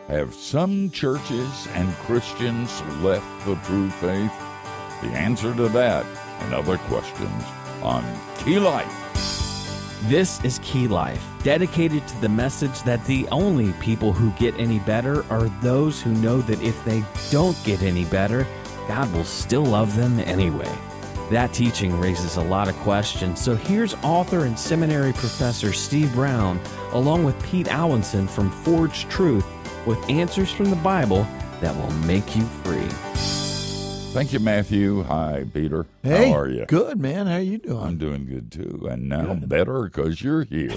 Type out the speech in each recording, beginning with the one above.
Have some churches and Christians left the true faith? The answer to that and other questions on Key Life. This is Key Life, dedicated to the message that the only people who get any better are those who know that if they don't get any better, God will still love them anyway. That teaching raises a lot of questions, so here's author and seminary professor Steve Brown, along with Pete Alwinson from Forged Truth, with answers from the Bible that will make you free. Thank you, Matthew. Hi, Peter. Hey, how are you? Good, man. How you doing? I'm doing good, too. And now better because you're here.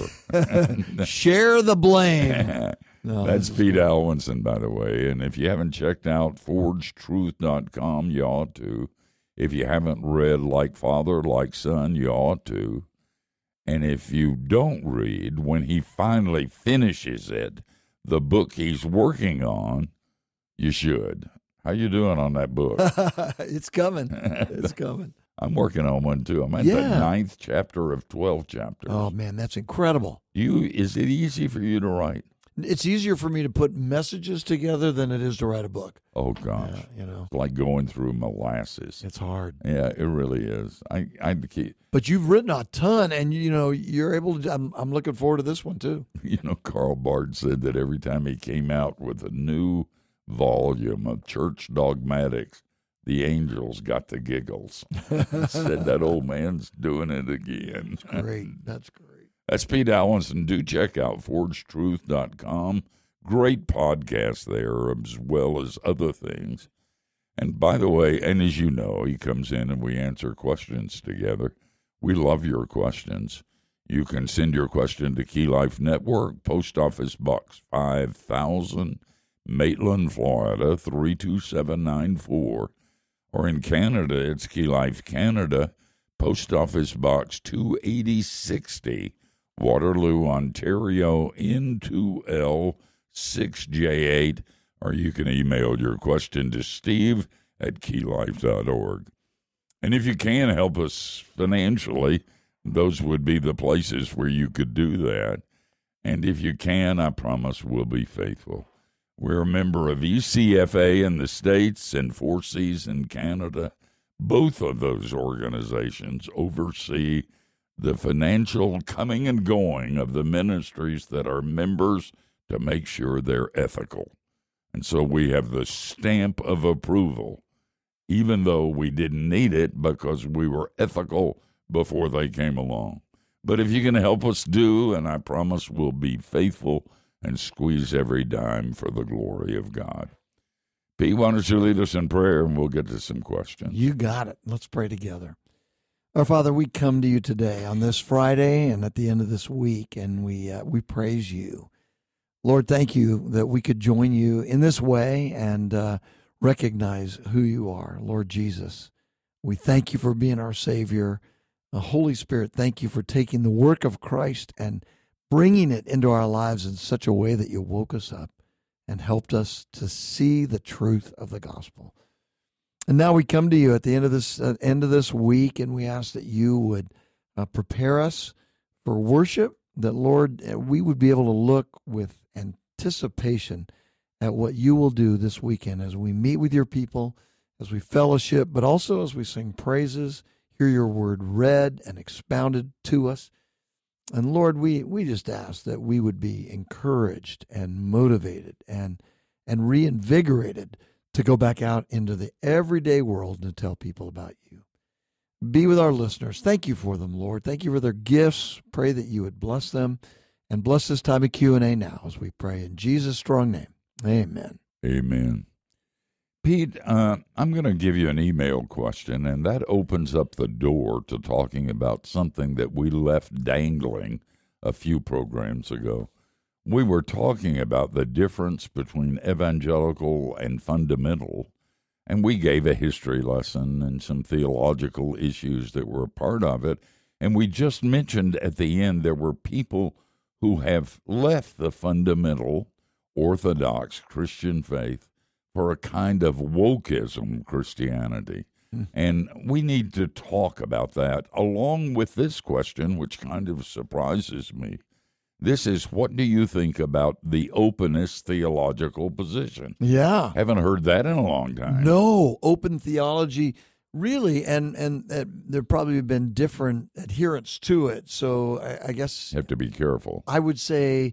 Share the blame. No, That's Pete Alwinson, by the way. And if you haven't checked out forgedtruth.com, you ought to. If you haven't read Like Father, Like Son, you ought to. And if you don't read, when he finally finishes it, the book he's working on, you should. How you doing on that book? It's coming. It's coming. I'm working on one, too. I'm at the 9th chapter of 12 chapters. Oh, man, that's incredible. Is it easy for you to write? It's easier for me to put messages together than it is to write a book. Oh, gosh. It's like going through molasses. It's hard. Yeah, it really is. But you've written a ton, and, you're able to, I'm looking forward to this one, too. Karl Barth said that every time he came out with a new volume of church dogmatics, the angels got the giggles. Said that old man's doing it again. That's great. That's great. That's Pete Alwinson. Do check out forgedtruth.com. Great podcast there, as well as other things. And by the way, and as you know, he comes in and we answer questions together. We love your questions. You can send your question to Key Life Network, Post Office Box 5000, Maitland, Florida, 32794. Or in Canada, it's Key Life Canada, Post Office Box 28060, Waterloo, Ontario, N2L 6J8. Or you can email your question to steve@keylife.org. And if you can help us financially, those would be the places where you could do that. And if you can, I promise we'll be faithful. We're a member of ECFA in the States and Four Seas in Canada. Both of those organizations oversee the financial coming and going of the ministries that are members to make sure they're ethical. And so we have the stamp of approval, even though we didn't need it because we were ethical before they came along. But if you can help us do, and I promise we'll be faithful and squeeze every dime for the glory of God. Pete, why don't you lead us in prayer, and we'll get to some questions. You got it. Let's pray together. Our Father, we come to you today on this Friday and at the end of this week, and we praise you. Lord, thank you that we could join you in this way and recognize who you are, Lord Jesus. We thank you for being our Savior. The Holy Spirit, thank you for taking the work of Christ and bringing it into our lives in such a way that you woke us up and helped us to see the truth of the gospel. And now we come to you at the end of this week, and we ask that you would prepare us for worship, that, Lord, we would be able to look with anticipation at what you will do this weekend as we meet with your people, as we fellowship, but also as we sing praises, hear your word read and expounded to us. And Lord, we just ask that we would be encouraged and motivated and reinvigorated to go back out into the everyday world and to tell people about you. Be with our listeners. Thank you for them, Lord. Thank you for their gifts. Pray that you would bless them and bless this time of Q&A now as we pray in Jesus' strong name. Amen. Amen. Pete, I'm going to give you an email question, and that opens up the door to talking about something that we left dangling a few programs ago. We were talking about the difference between evangelical and fundamental, and we gave a history lesson and some theological issues that were a part of it, and we just mentioned at the end there were people who have left the fundamental Orthodox Christian faith for a kind of wokeism Christianity. And we need to talk about that, along with this question, which kind of surprises me. This is, what do you think about the openist theological position? Yeah. Haven't heard that in a long time. No, open theology, really, and there probably have been different adherents to it. So I guess You have to be careful. I would say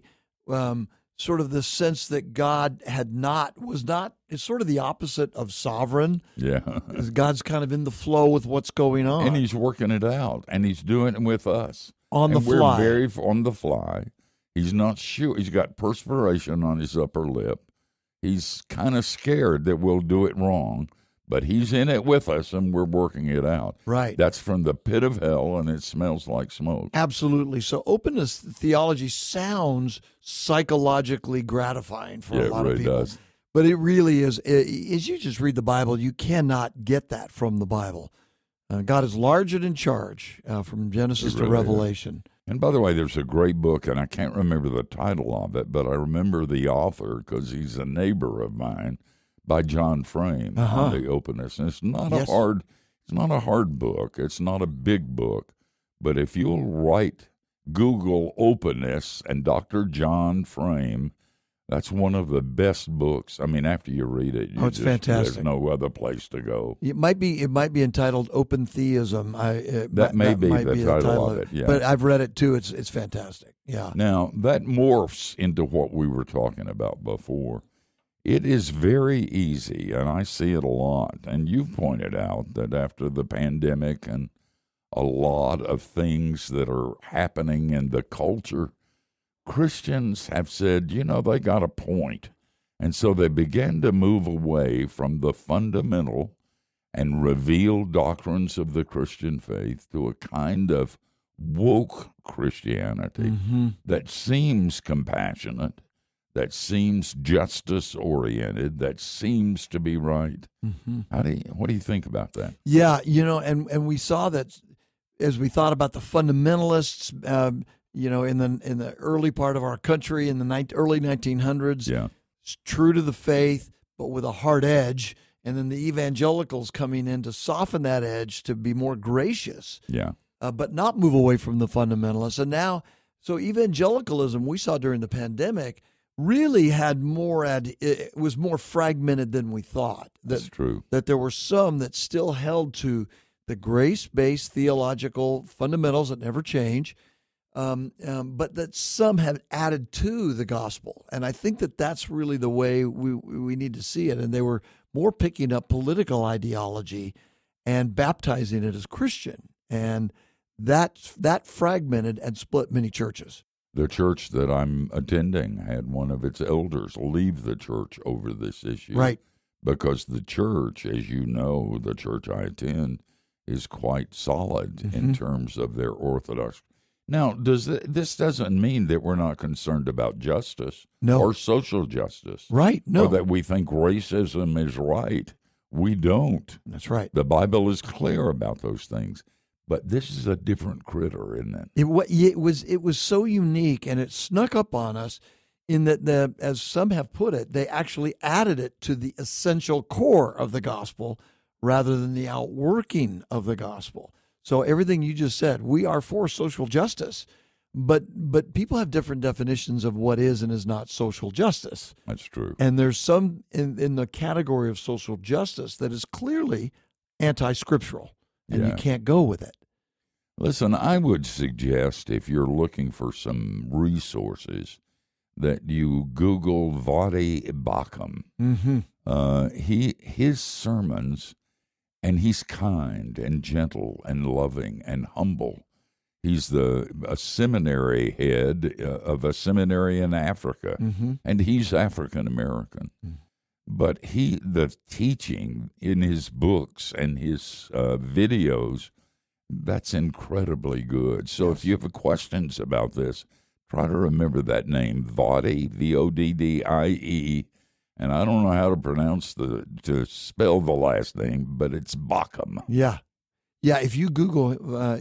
sort of the sense that God was not, it's sort of the opposite of sovereign. Yeah. God's kind of in the flow with what's going on. And he's working it out, and he's doing it with us. On the And fly. We're very on the fly. He's not sure. He's got perspiration on his upper lip. He's kind of scared that we'll do it wrong, but he's in it with us, and we're working it out. Right. That's from the pit of hell, and it smells like smoke. Absolutely. So openness theology sounds psychologically gratifying for a lot it of really people. does. But it really is. As you just read the Bible, you cannot get that from the Bible. God is large and in charge from Genesis It to really Revelation. And by the way, there's a great book, and I can't remember the title of it, but I remember the author because he's a neighbor of mine, by John Frame, on the openness. And it's not Yes. it's not a hard book. It's not a big book, but if you'll Google openness and Dr. John Frame, that's one of the best books. I mean, after you read it, It's fantastic. There's no other place to go. It might be entitled Open Theism. That may be the title of it, yeah. But I've read it too. It's fantastic. Yeah. Now, that morphs into what we were talking about before. It is very easy, and I see it a lot, and you've pointed out that after the pandemic and a lot of things that are happening in the culture, Christians have said, they got a point. And so they began to move away from the fundamental and revealed doctrines of the Christian faith to a kind of woke Christianity that seems compassionate, that seems justice-oriented, that seems to be right. What do you think about that? Yeah, and we saw that as we thought about the fundamentalists, in the early part of our country in the early 1900s, Yeah. true to the faith, but with a hard edge, and then the evangelicals coming in to soften that edge to be more gracious, Yeah. but not move away from the fundamentalists. And now, so evangelicalism we saw during the pandemic really had it was more fragmented than we thought. That's true. That there were some that still held to the grace-based theological fundamentals that never change, but that some have added to the gospel. And I think that that's really the way we need to see it. And they were more picking up political ideology and baptizing it as Christian. And that fragmented and split many churches. The church that I'm attending had one of its elders leave the church over this issue. Right. Because the church, as you know, the church I attend, is quite solid in terms of their orthodox. Now, this doesn't mean that we're not concerned about justice or social justice. Right. No. Or that we think racism is right. We don't. That's right. The Bible is clear about those things. But this is a different critter, isn't it? It was so unique, and it snuck up on us in that, as some have put it, they actually added it to the essential core of the gospel rather than the outworking of the gospel. So everything you just said, we are for social justice, but people have different definitions of what is and is not social justice. That's true. And there's some in the category of social justice that is clearly anti-scriptural, and you can't go with it. Listen, I would suggest if you're looking for some resources that you Google Voddie Baucham. His sermons, and he's kind and gentle and loving and humble. He's a seminary head of a seminary in Africa, and he's African American. But the teaching in his books and his videos, that's incredibly good. So if you have questions about this, try to remember that name, Voddie, Voddie, and I don't know how to spell the last name, but it's Baucham. Yeah. If you Google,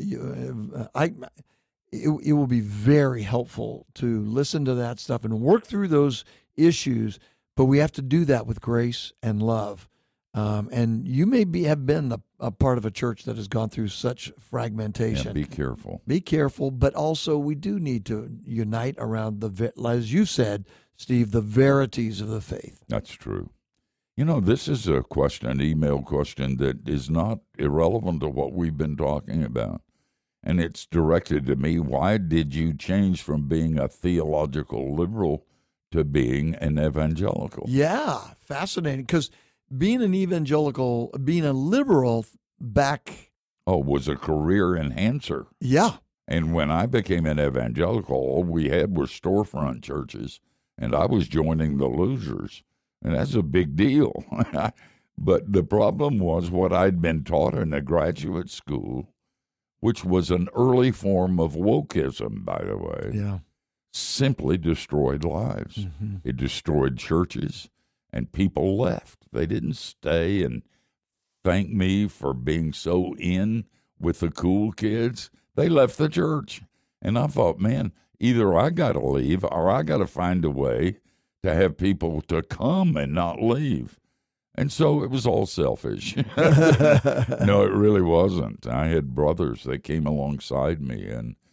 it will be very helpful to listen to that stuff and work through those issues. But we have to do that with grace and love. And you have been a part of a church that has gone through such fragmentation. Yeah, be careful. Be careful, but also we do need to unite around as you said, Steve, the verities of the faith. That's true. You know, this is a question, an email question that is not irrelevant to what we've been talking about. And it's directed to me. Why did you change from being a theological liberal to being an evangelical? Yeah, fascinating. Because being an evangelical, being a liberal back... was a career enhancer. Yeah. And when I became an evangelical, all we had were storefront churches, and I was joining the losers. And that's a big deal. But the problem was what I'd been taught in a graduate school, which was an early form of wokeism, by the way, simply destroyed lives. Mm-hmm. It destroyed churches, and people left. They didn't stay and thank me for being so in with the cool kids. They left the church. And I thought, man, either I got to leave or I got to find a way to have people to come and not leave. And so it was all selfish. No, it really wasn't. I had brothers that came alongside me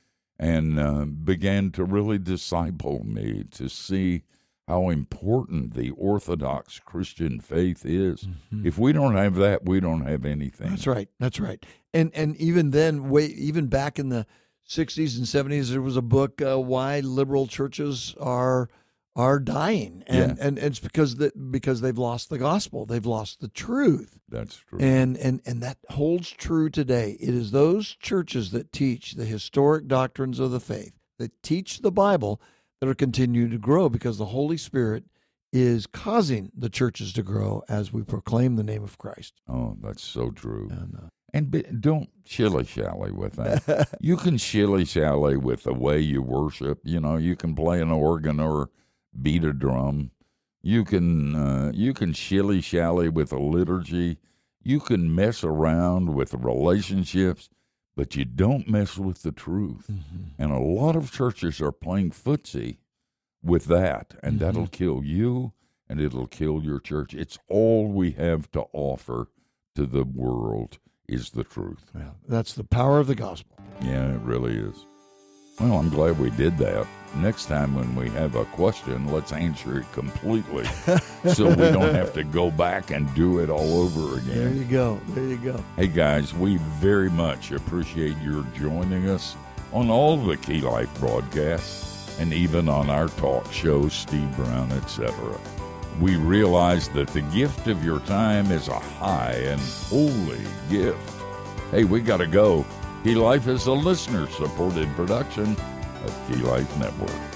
and began to really disciple me to see how important the Orthodox Christian faith is. Mm-hmm. If we don't have that, we don't have anything. That's right. That's right. And even then, even back in the 60s and 70s, there was a book, Why Liberal Churches Are Dying. And it's because they've lost the gospel. They've lost the truth. That's true. And that holds true today. It is those churches that teach the historic doctrines of the faith, that teach the Bible, that are continuing to grow because the Holy Spirit is causing the churches to grow as we proclaim the name of Christ. Oh, that's so true. And don't shilly-shally with that. You can shilly-shally with the way you worship. You know, you can play an organ or beat a drum. You can shilly-shally with a liturgy. You can mess around with relationships, but you don't mess with the truth. Mm-hmm. And a lot of churches are playing footsie with that, and mm-hmm. that'll kill you, and it'll kill your church. It's all we have to offer to the world is the truth. Yeah, that's the power of the gospel. Yeah, it really is. Well, I'm glad we did that. Next time when we have a question, let's answer it completely so we don't have to go back and do it all over again. There you go. There you go. Hey, guys, we very much appreciate your joining us on all the Key Life broadcasts and even on our talk shows, Steve Brown, etc. We realize that the gift of your time is a high and holy gift. Hey, we got to go. Key Life is a listener-supported production of Key Life Network.